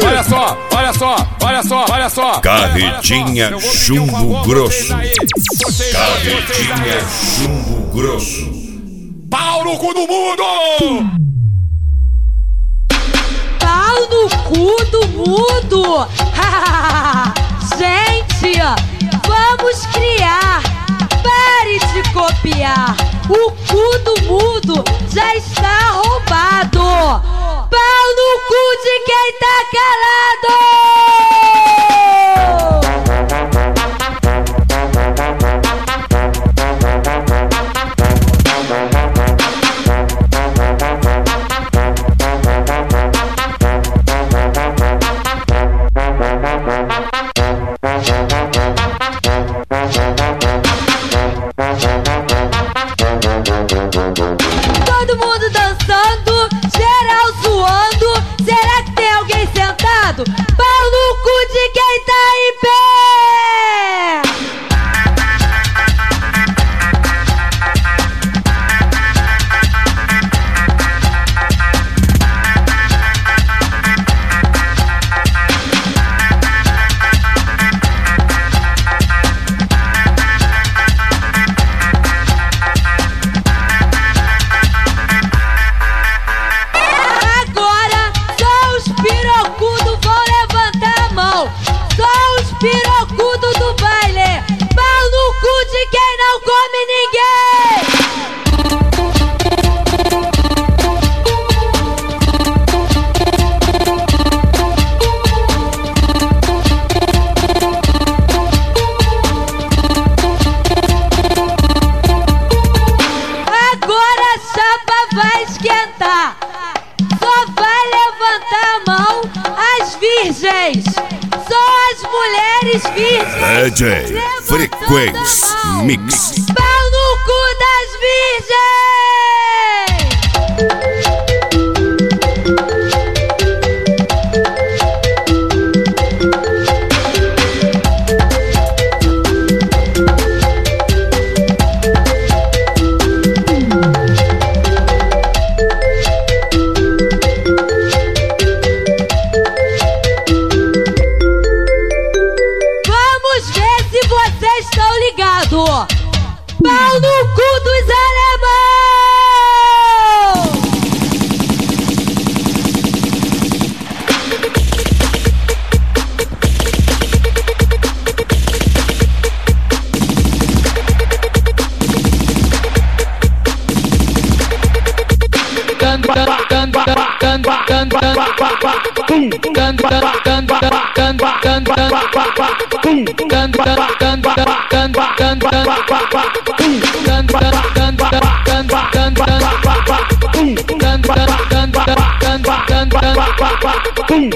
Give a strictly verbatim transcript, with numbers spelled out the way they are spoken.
olha só, olha só, olha só, olha só. Carretinha chumbo grosso. Carretinha chumbo grosso. Pau no cu do mundo! Pau no cu do mundo! Gente, vamos criar! Pare de copiar! O cu do mundo já está roubado! Pau no cu de quem tá calado! Todo mundo dançando, geral zoando. Será que tem alguém sentado? Pau no cu de quem tá em pé! Pirocudo do baile, pau no cu de quem não come ninguém. Agora a chapa vai esquentar. Só vai levantar a mão as virgens. Só as mulheres virgens. D J Frequency Mix. Pau no cu das virgens. Pau no cu dos alemão!